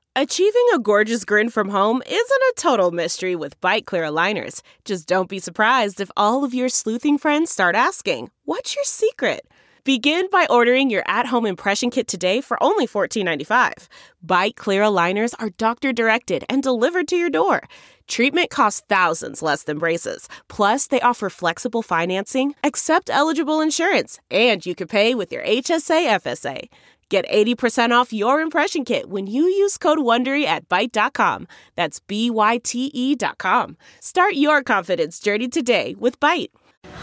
Achieving a gorgeous grin from home isn't a total mystery with Byte Clear aligners. Just don't be surprised if all of your sleuthing friends start asking, "What's your secret?" Begin by ordering your at-home impression kit today for only $14.95. Byte Clear aligners are doctor-directed and delivered to your door. Treatment costs thousands less than braces. Plus, they offer flexible financing, accept eligible insurance, and you can pay with your HSA FSA. Get 80% off your impression kit when you use code WONDERY at Byte.com. That's BYTE.com. Start your confidence journey today with Byte.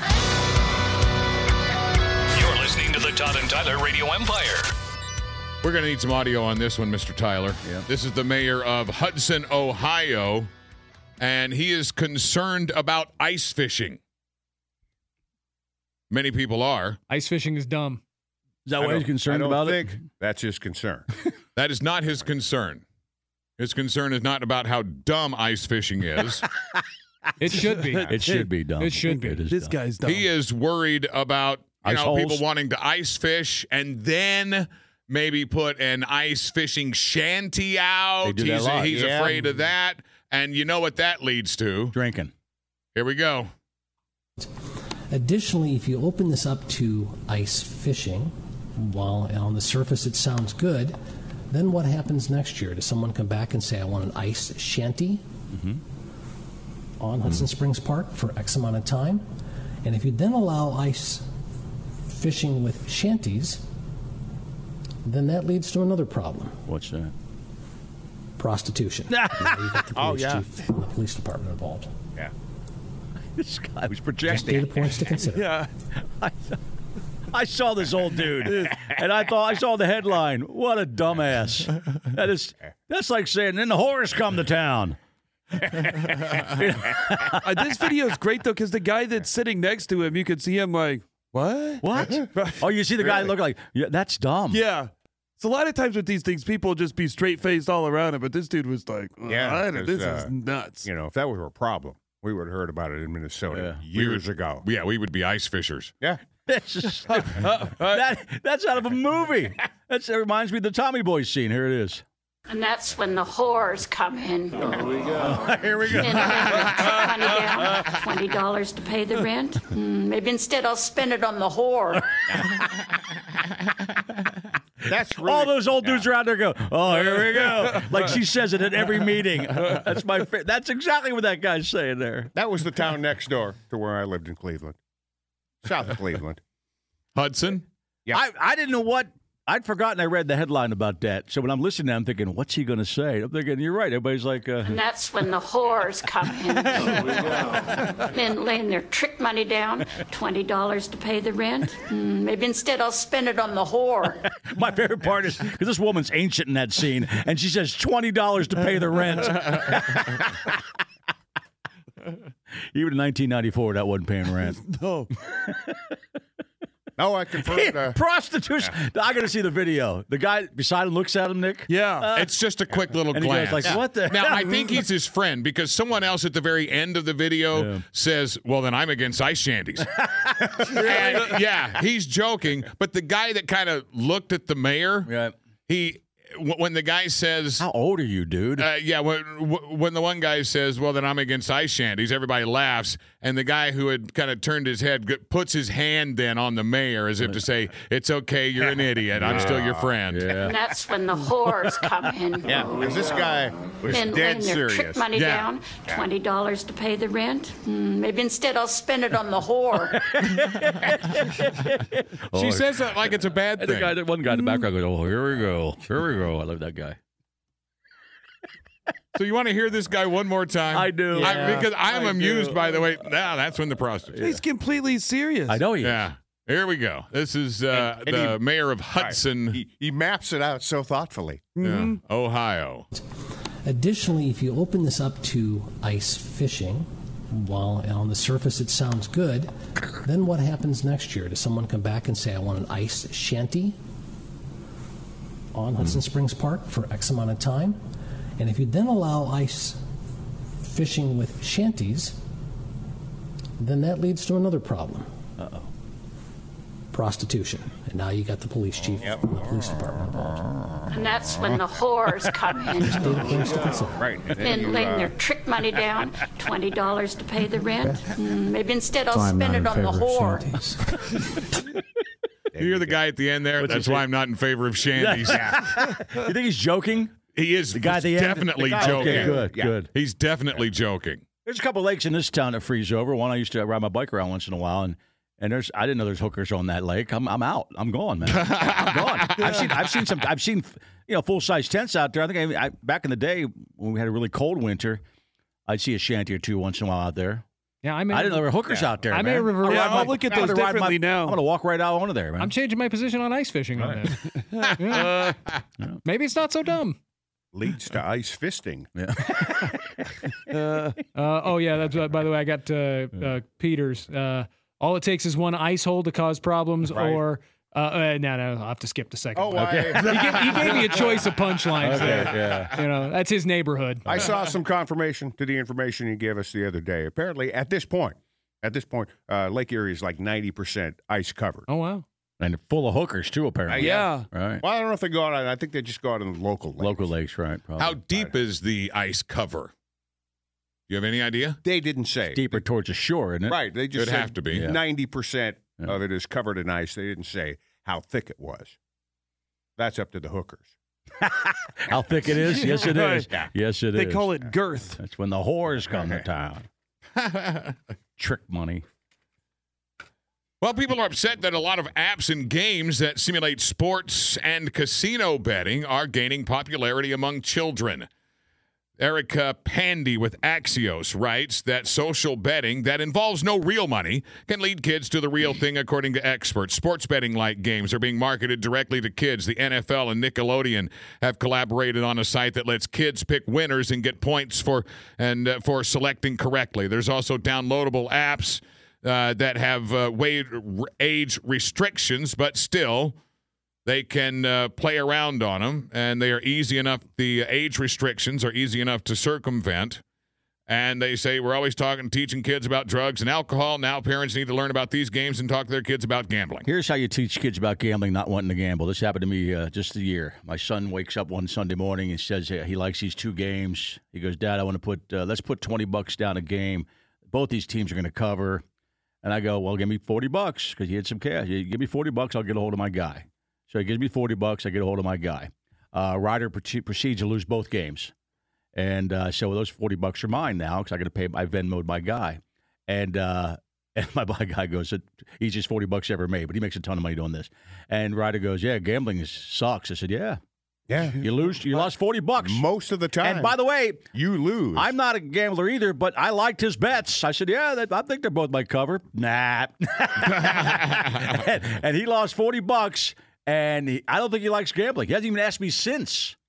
You're listening to the Todd and Tyler Radio Empire. We're going to need some audio on this one, Mr. Tyler. Yeah. This is the mayor of Hudson, Ohio, and he is concerned about ice fishing. Many people are. Ice fishing is dumb. Is that why he's concerned about it? I don't think that's his concern. That is not his concern. His concern is not about how dumb ice fishing is. It should be. It should be dumb. It should be. This guy's dumb. He is worried about Ice people holes? wanting to ice fish and then maybe put an ice fishing shanty out. They do that a lot. He's Yeah. afraid of that. And you know what that leads to. Drinking. Here we go. Additionally, if you open this up to ice fishing, while on the surface it sounds good, then what happens next year? Does someone come back and say, I want an ice shanty on Hudson Springs Park for X amount of time? And if you then allow ice fishing with shanties, then that leads to another problem. What's that? Prostitution. Now you've got the police chief and the police department involved. Yeah. This guy was Just projecting. data points to consider. Yeah. I saw this old dude, and I saw the headline. What a dumbass! That's like saying, "Then the whores come to town." This video is great, though, because the guy that's sitting next to him, you could see him like, what? What? Oh, you see the guy look like, yeah, that's dumb. Yeah. So a lot of times with these things, people just be straight-faced all around it, but this dude was like, this is nuts. You know, if that were a problem, we would have heard about it in Minnesota years ago. Yeah, we would be ice fishers. Yeah. That's just, that's out of a movie. That reminds me of the Tommy Boy scene. Here it is. And that's when the whores come in. Here we go. And money down, $20 to pay the rent. Maybe instead I'll spend it on the whore. That's really, All those old dudes around there go, oh, here we go. Like she says it at every meeting. That's that's exactly what that guy's saying there. That was the town next door to where I lived in Cleveland. South of Cleveland. Hudson? Yeah. I didn't know what. I'd forgotten I read the headline about that. So when I'm listening, I'm thinking, what's he going to say? I'm thinking, you're right. Everybody's like... And that's when the whores come in. Then laying their trick money down, $20 to pay the rent. Maybe instead I'll spend it on the whore. My favorite part is, because this woman's ancient in that scene, and she says $20 to pay the rent. Even in 1994, that wasn't paying rent. No. No, I confirmed. Prostitution. Yeah. I got to see the video. The guy beside him looks at him, Nick. Yeah. It's just a quick little and glance. He goes like, what the Now, hell? I think he's his friend because someone else at the very end of the video says, well, then I'm against ice shanties. And, yeah, he's joking. But the guy that kind of looked at the mayor, when the guy says... How old are you, dude? When the one guy says, well, then I'm against ice shanties, everybody laughs. And the guy who had kind of turned his head puts his hand then on the mayor as if to say, it's okay, you're an idiot. I'm still your friend. Yeah. And that's when the whores come in. Yeah, because this guy was Then dead laying their trick serious. money down, $20 to pay the rent. Maybe instead I'll spend it on the whore. She says that like it's a bad And thing. the guy, one guy in the background goes, oh, here we go. Here we go. I love that guy. So you want to hear this guy one more time? I do. Because I'm amused, by the way. Now that's when the prostitute. He's completely serious. I know he is. Yeah. Here we go. This is the mayor of Hudson, He maps it out so thoughtfully. Ohio. Additionally, if you open this up to ice fishing, while on the surface it sounds good, then what happens next year? Does someone come back and say, I want an ice shanty on Hudson Springs Park for X amount of time? And if you then allow ice fishing with shanties, then that leads to another problem. prostitution. And now you got the police chief from the police department involved. And that's when the whores come in. Right. Men laying their trick money down, $20 to pay the rent. Maybe instead I'll spend it on the whore. You hear the guy at the end there? That's why I'm not in favor of shanties. You think he's joking? He is the guy at the definitely end? joking. Okay, good, good. He's definitely joking. There's a couple lakes in this town that freeze over. One I used to ride my bike around once in a while, and I didn't know there's hookers on that lake. I'm out. I'm gone, man. I'm gone. I've seen full size tents out there. I think back in the day when we had a really cold winter, I'd see a shanty or two once in a while out there. Yeah, I didn't know there were hookers out there. I may revert. I'll look at those differently now. I'm going to walk right out onto there, man. I'm changing my position on ice fishing on that. Yeah. Maybe it's not so dumb. Leads to ice fisting. Yeah. That's by the way, I got Peters. All it takes is one ice hole to cause problems, or no, I'll have to skip the second. Oh, one. okay. He gave me a choice of punchlines there. Yeah. That's his neighborhood. I saw some confirmation to the information you gave us the other day. Apparently, at this point, Lake Erie is like 90% ice covered. Oh, wow. And full of hookers, too, apparently. Yeah. Right. Well, I don't know if they go out. I think they just go out in the local lakes. Local lakes, right. Probably. How deep is the ice cover? You have any idea? They didn't say. Deeper towards the shore, isn't it? Right. They just It'd said have to be. 90% of it is covered in ice. They didn't say how thick it was. That's up to the hookers. How thick it is? Yes, it is. Yeah. Yes, it is. They call it girth. That's when the whores come to town. Trick money. Well, people are upset that a lot of apps and games that simulate sports and casino betting are gaining popularity among children. Erica Pandy with Axios writes that social betting that involves no real money can lead kids to the real thing, according to experts. Sports betting-like games are being marketed directly to kids. The NFL and Nickelodeon have collaborated on a site that lets kids pick winners and get points for selecting correctly. There's also downloadable apps that have age restrictions, but still they can play around on them, and they are easy enough. The age restrictions are easy enough to circumvent. And they say we're always teaching kids about drugs and alcohol. Now parents need to learn about these games and talk to their kids about gambling. Here's how you teach kids about gambling, not wanting to gamble. This happened to me just a year. My son wakes up one Sunday morning and says he likes these two games. He goes, Dad, I want to let's put $20 down a game. Both these teams are going to cover. And I go, well, give me $40 because he had some cash. You give me $40, I'll get a hold of my guy. So he gives me $40, I get a hold of my guy. Ryder proceeds to lose both games. And so those $40 are mine now because I got to pay. I Venmo'd my guy. And my guy goes, he's just $40 ever made, but he makes a ton of money doing this. And Ryder goes, yeah, gambling sucks. I said, yeah. Yeah. You lost $40. Most of the time. And by the way, you lose. I'm not a gambler either, but I liked his bets. I said, yeah, I think they're both my cover. Nah. and he lost $40, and I don't think he likes gambling. He hasn't even asked me since.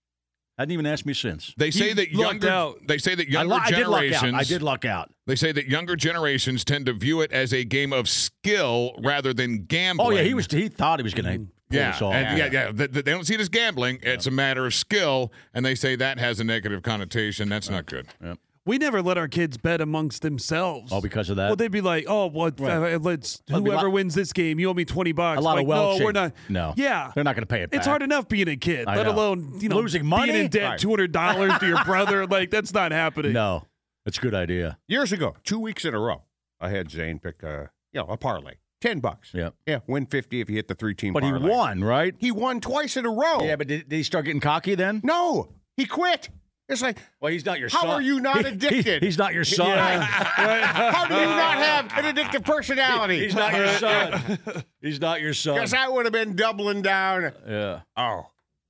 They say that younger generations. I did luck out. They say that younger generations tend to view it as a game of skill rather than gambling. Oh yeah, he thought he was going to. Yeah. They don't see it as gambling. It's a matter of skill, and they say that has a negative connotation. That's not good. Yeah. We never let our kids bet amongst themselves. Oh, because of that? Well, they'd be like, "Oh, whoever wins this game, you owe me $20." A lot of welching. No, we're not. No. Yeah, they're not going to pay it back. It's hard enough being a kid, let alone losing money, being in debt $200 to your brother. Like that's not happening. No, that's a good idea. Years ago, 2 weeks in a row, I had Zane pick a parlay. $10. Yeah, win 50 if you hit the 3-team parlay. But he won, right? He won twice in a row. Yeah, but did he start getting cocky then? No, he quit. It's like, well, he's not your son. How are you not addicted? He's not your son. Yeah. How do you not have an addictive personality? He's not your son. He's not your son. Because I would have been doubling down. Yeah. Oh.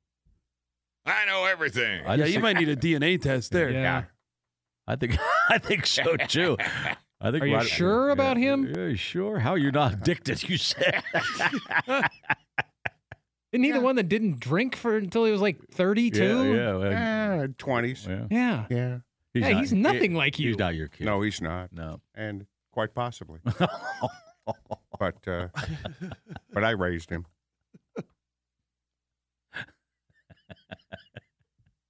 I know everything. You might need a DNA test there. Yeah. I think so too. I think. Are you sure about him? Yeah, sure. How are you not addicted? You said. Isn't he the one that didn't drink until he was like 32? Yeah, 20s. Yeah. He's nothing like you. He's not your kid. No, he's not. No. And quite possibly. But I raised him.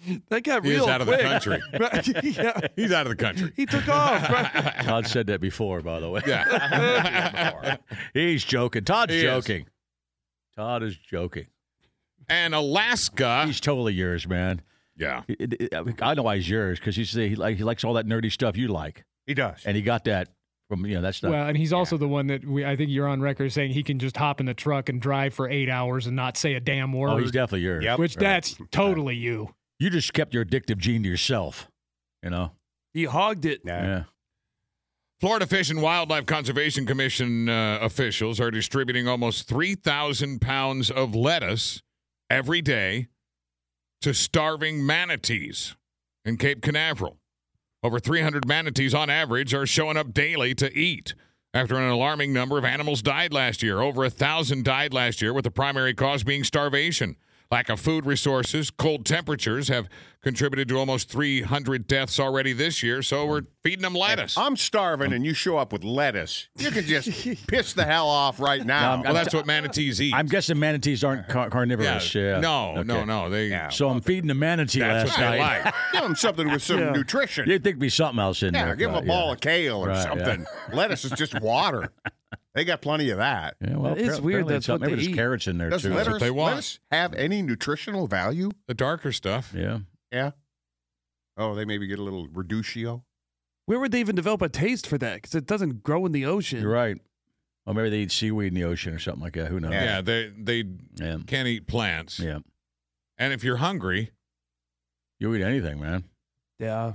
That got He real is out of quick. the country. Yeah. He's out of the country. He took off. Right? Todd said that before, by the way. Yeah. He's joking. Todd's He is. joking. Todd is joking. And Alaska. He's totally yours, man. Yeah. I know why he's yours because he likes all that nerdy stuff you like. He does. And he got that from, that stuff. Well, and he's also the one that I think you're on record saying he can just hop in the truck and drive for 8 hours and not say a damn word. Oh, he's definitely yours. Yep. Which that's totally you. You just kept your addictive gene to yourself, He hogged it. Yeah. Florida Fish and Wildlife Conservation Commission officials are distributing almost 3,000 pounds of lettuce every day to starving manatees in Cape Canaveral. Over 300 manatees on average are showing up daily to eat after an alarming number of animals died last year. Over 1,000 died last year, with the primary cause being starvation. Lack of food resources, cold temperatures have contributed to almost 300 deaths already this year, so we're feeding them lettuce. I'm starving and you show up with lettuce. You can just piss the hell off right now. Well, that's what manatees eat. I'm guessing manatees aren't carnivorous. Yeah. No. So I'm feeding the manatee That's last what they night. like. Give them something with some nutrition. You'd think it'd be something else in there. Yeah, give them a ball of kale or Right, something. Lettuce is just water. They got plenty of that. Yeah, well, It's weird that's what maybe they there's eat. carrots in there Does too. what they want. lettuce have any nutritional value? The darker stuff. Yeah. Yeah. Oh, they maybe get a little reducio. Where would they even develop a taste for that? Because it doesn't grow in the ocean. You're right. Or maybe they eat seaweed in the ocean or something like that. Who knows? Yeah, they Yeah. can't eat plants. Yeah. And if you're hungry, You eat anything, man. Yeah.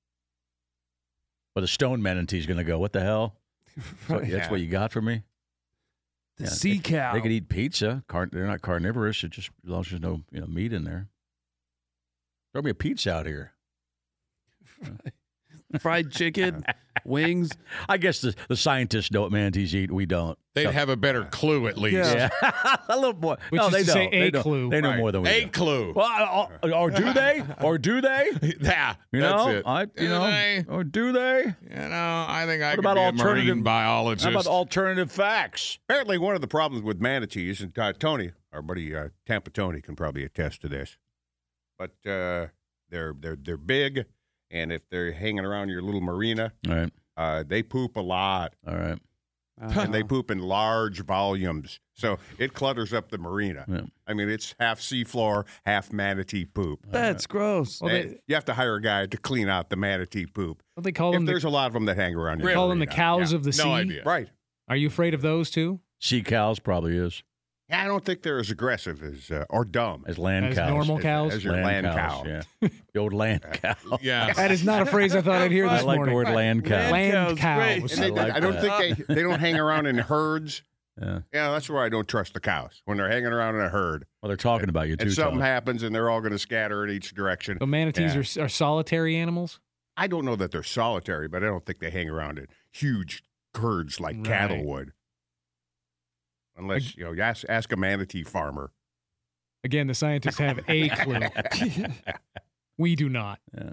But a stone manatee's going to go, what the hell? So that's what you got for me? The sea cow. They could eat pizza. They're not carnivorous. It's just as long as there's no meat in there. Throw me a pizza out here. Fried chicken, wings. I guess the scientists know what manatees eat. We don't. they'd have a better clue at least. Yeah. A little more. Which no, is they to don't. say They a don't. clue. They know Right. more than we A do. clue. Well, or do they? Or do they? Yeah, You that's know, it. Do they? or do they? I think I What could about be a alternative- marine biologist. How about alternative facts? Apparently, one of the problems with manatees, and Tony, our buddy Tampa Tony, can probably attest to this, but they're big, and if they're hanging around your little marina, All right. they poop a lot, All right. and they poop in large volumes, so it clutters up the marina. Yeah. I mean, it's half seafloor, half manatee poop. That's gross. Well, And you have to hire a guy to clean out the manatee poop. What they call If them? there's a lot of them that hang around your They call them the marina. cows Yeah. of the sea. No idea. Right. Are you afraid of those too? Sea cows probably is. Yeah, I don't think they're as aggressive as or dumb As land As cows. normal cows? as your land cow. Yeah. The old land cow. Yeah. That is not a phrase I thought I'd hear I this like morning. the word land cow. Land Cow's cows. And they, I like I don't that. think they don't hang around in herds. Yeah. Yeah, that's where I don't trust the cows when they're hanging around in a herd. Well, they're talking about you too. And something Todd. happens, and they're all going to scatter in each direction. So manatees are solitary animals? I don't know that they're solitary, but I don't think they hang around in huge herds like cattle Right. would. Unless you ask a manatee farmer. Again, the scientists have a clue. We do not. Yeah.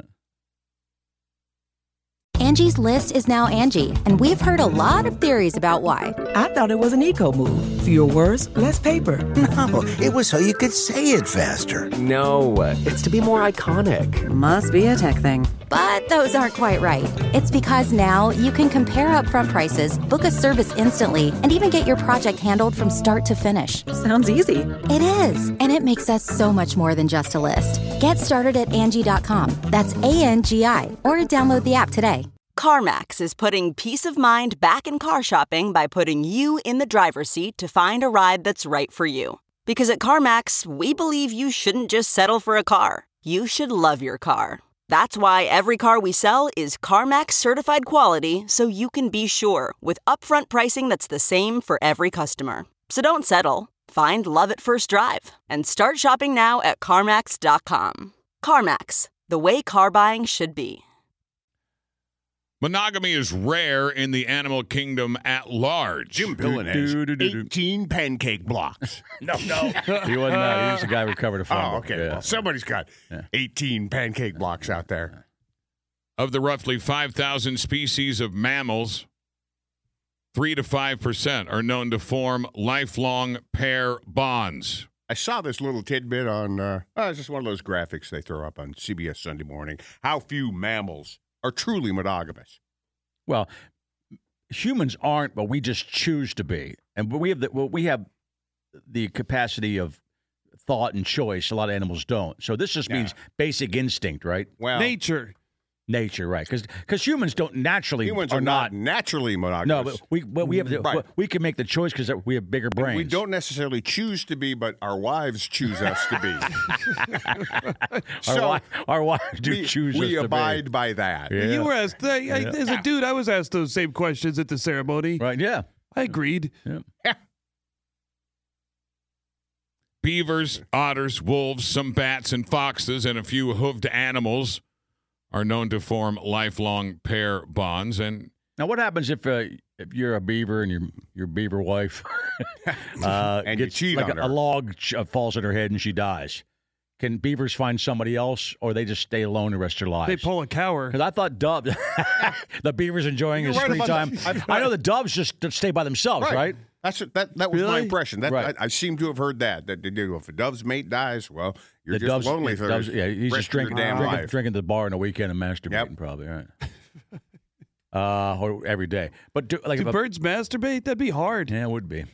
Angie's List is now Angie, and we've heard a lot of theories about why. I thought it was an eco move. Fewer words, less paper. No, it was so you could say it faster. No, it's to be more iconic. Must be a tech thing. But those aren't quite right. It's because now you can compare upfront prices, book a service instantly, and even get your project handled from start to finish. Sounds easy. It is, and it makes us so much more than just a list. Get started at Angie.com. That's ANGI, or download the app today. CarMax is putting peace of mind back in car shopping by putting you in the driver's seat to find a ride that's right for you. Because at CarMax, we believe you shouldn't just settle for a car. You should love your car. That's why every car we sell is CarMax certified quality, so you can be sure with upfront pricing that's the same for every customer. So don't settle. Find love at first drive and start shopping now at CarMax.com. CarMax, the way car buying should be. Monogamy is rare in the animal kingdom at large. Jim Billen has 18 pancake blocks. No. He wasn't that. He was the guy who recovered a farm. Oh, okay. Yeah. Well, somebody's got 18 pancake blocks out there. Of the roughly 5,000 species of mammals, 3 to 5% are known to form lifelong pair bonds. I saw this little tidbit on, it's just one of those graphics they throw up on CBS Sunday Morning. How few mammals are truly monogamous. Well, humans aren't, but we just choose to be. And we have the capacity of thought and choice. A lot of animals don't. So this just means basic instinct, right? Well, Nature, right? Because humans don't naturally are not naturally monogamous. No, but we have we can make the choice because we have bigger brains. We don't necessarily choose to be, but our wives choose us to be. Our wives do choose us to be. We abide by that. Yeah. you were asked as a dude. I was asked those same questions at the ceremony. Right? Yeah, I agreed. Yeah. Beavers, otters, wolves, some bats and foxes, and a few hoofed animals are known to form lifelong pair bonds. And now, what happens if you're a beaver and your beaver wife and gets you cheat like on her? a log falls on her head and she dies? Can beavers find somebody else, or they just stay alone the rest of their lives? They pull a cower. Because I thought the beaver's enjoying his free time. I know the doves just stay by themselves, right? That was my impression. Right. I seem to have heard that if a dove's mate dies, well, you're the just doves, lonely for he's the just rest of your damn life. drinking at the bar on the weekend and masturbating, probably, right? Or every day. But do birds masturbate? That'd be hard. Yeah, it would be.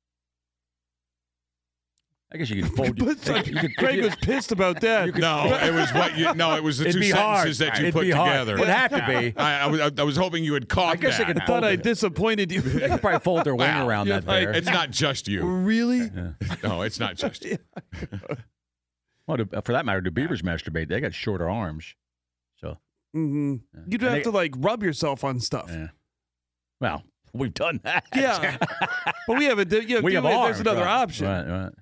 I guess you could fold. Craig was pissed about that. It was the two sentences that you put together. It would have to be. I was hoping you had caught that. I thought I disappointed you. They could probably fold their wing around that there. It's not just you. Really? Yeah. No, it's not just you. Well, for that matter, do beavers masturbate? They got shorter arms. So. Mm-hmm. Yeah. You'd have to rub yourself on stuff. Yeah. Well, we've done that. Yeah. But we haven't. We have arms. There's another option. Right.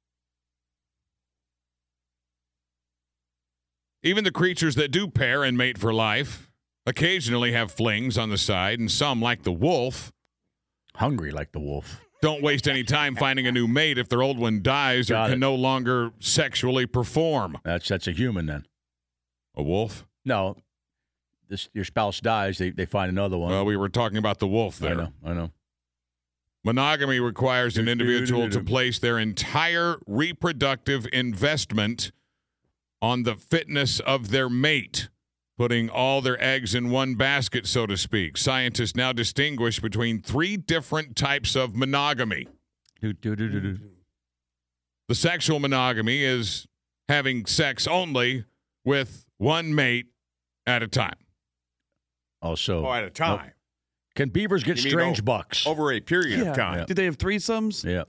Even the creatures that do pair and mate for life occasionally have flings on the side, and some, like the wolf, hungry like the wolf, don't waste any time finding a new mate if their old one dies or can no longer sexually perform. That's a human then. A wolf? No. Your spouse dies, they find another one. Well, we were talking about the wolf there. I know. Monogamy requires an individual to place their entire reproductive investment on the fitness of their mate, putting all their eggs in one basket, so to speak. Scientists now distinguish between 3 different types of monogamy. The sexual monogamy is having sex only with one mate at a time. Also, at a time. Can beavers get strange bucks? Over a period of time. Yeah. Did they have threesomes? Yeah.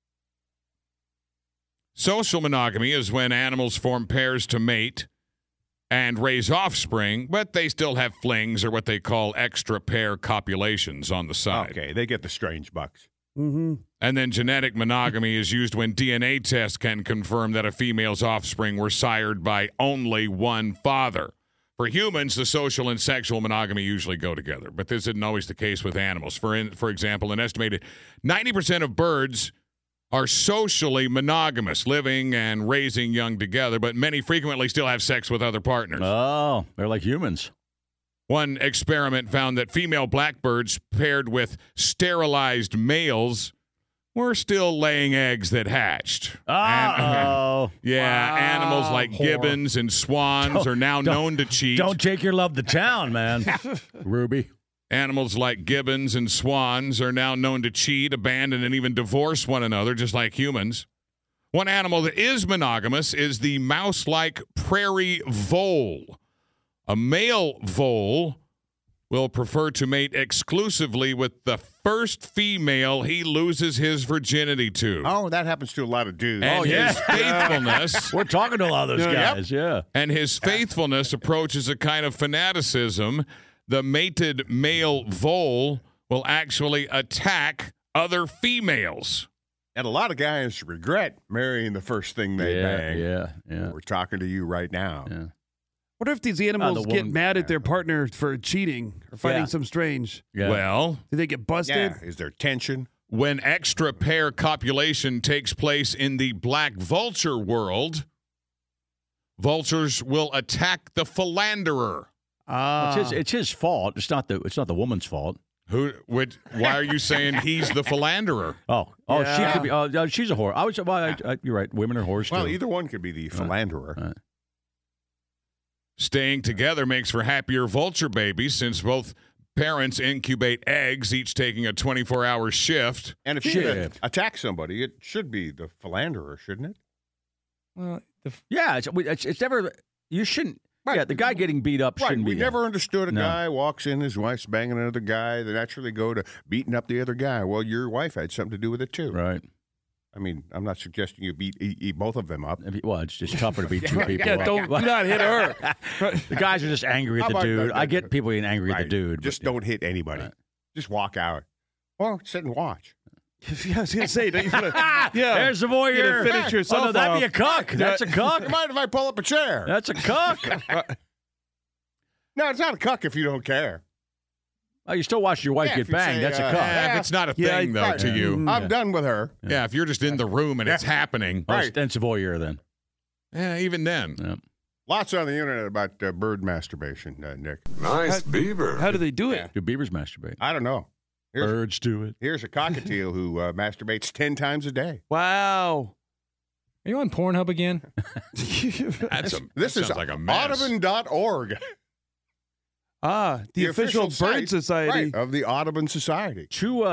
Social monogamy is when animals form pairs to mate and raise offspring, but they still have flings or what they call extra pair copulations on the side. Okay, they get the strange bucks. Mm-hmm. And then genetic monogamy is used when DNA tests can confirm that a female's offspring were sired by only one father. For humans, the social and sexual monogamy usually go together, but this isn't always the case with animals. For example, an estimated 90% of birds are socially monogamous, living and raising young together, but many frequently still have sex with other partners. Oh, they're like humans. One experiment found that female blackbirds paired with sterilized males were still laying eggs that hatched. Oh. Yeah, wow. Animals like gibbons and swans are now known to cheat. Don't take your love to town, man. Ruby. Animals like gibbons and swans are now known to cheat, abandon, and even divorce one another, just like humans. One animal that is monogamous is the mouse-like prairie vole. A male vole will prefer to mate exclusively with the first female he loses his virginity to. Oh, that happens to a lot of dudes. And his faithfulness... We're talking to a lot of those guys, yeah. And his faithfulness approaches a kind of fanaticism. The mated male vole will actually attack other females. And a lot of guys regret marrying the first thing they bang. Yeah. We're talking to you right now. Yeah. What if these animals get mad at their partner for cheating or finding some strange? Yeah. Well, do they get busted? Yeah. Is there tension? When extra pair copulation takes place in the black vulture world, vultures will attack the philanderer. It's his fault. It's not the woman's fault. Why are you saying he's the philanderer? She could be. She's a whore. You're right. Women are whores too. Well, either one could be the philanderer. Right. Staying together makes for happier vulture babies since both parents incubate eggs, each taking a 24-hour shift. And if you attack somebody, it should be the philanderer, shouldn't it? Well, it's never. You shouldn't. Right. Yeah, the guy getting beat up shouldn't be. We never understood a guy walks in, his wife's banging another guy. They naturally go to beating up the other guy. Well, your wife had something to do with it too. Right. I mean, I'm not suggesting you eat both of them up. Well, it's just tougher to beat two people up. Do not hit her. The guys are just angry at the dude. I get people being angry at the dude. Just don't hit anybody. Right. Just walk out. Or sit and watch. Yeah, I was going to say, don't you want to? There's the voyeur. Finish yourself. Oh, no, that'd be a cuck. That's a cuck. You mind if I pull up a chair? That's a cuck. No, it's not a cuck if you don't care. Oh, you still watch your wife get banged. That's a cuck. If it's not a thing, though, to you. I'm done with her. Yeah, if you're just in the room and it's happening. Right. That's a voyeur then. Yeah, even then. Yeah. Lots on the internet about bird masturbation, Nick. Nice beaver. How do they do it? Do beavers masturbate? I don't know. Birds do it. Here's a cockatiel who masturbates 10 times a day. Wow. Are you on Pornhub again? This is like a mess. Audubon.org. The official bird society of the Audubon Society.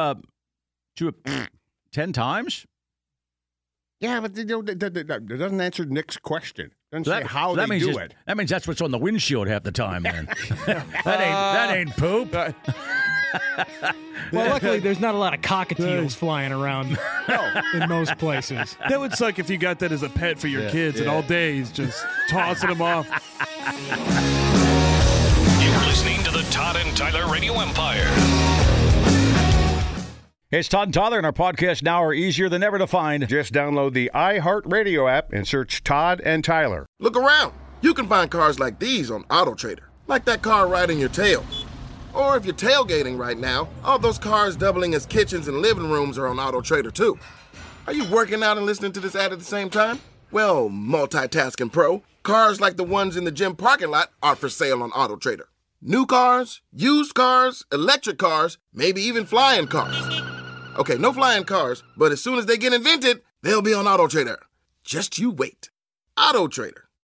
10 times? Yeah, but that doesn't answer Nick's question. Doesn't say how they do it. That means that's what's on the windshield half the time, then. that ain't poop. Well, luckily, there's not a lot of cockatiels flying around in most places. That would suck if you got that as a pet for your kids and all day he's just tossing them off. You're listening to the Todd and Tyler Radio Empire. Hey, it's Todd and Tyler, and our podcasts now are easier than ever to find. Just download the iHeartRadio app and search Todd and Tyler. Look around. You can find cars like these on AutoTrader, like that car riding your tail. Or if you're tailgating right now, all those cars doubling as kitchens and living rooms are on AutoTrader too. Are you working out and listening to this ad at the same time? Well, multitasking pro, cars like the ones in the gym parking lot are for sale on AutoTrader. New cars, used cars, electric cars, maybe even flying cars. Okay, no flying cars, but as soon as they get invented, they'll be on AutoTrader. Just you wait. AutoTrader.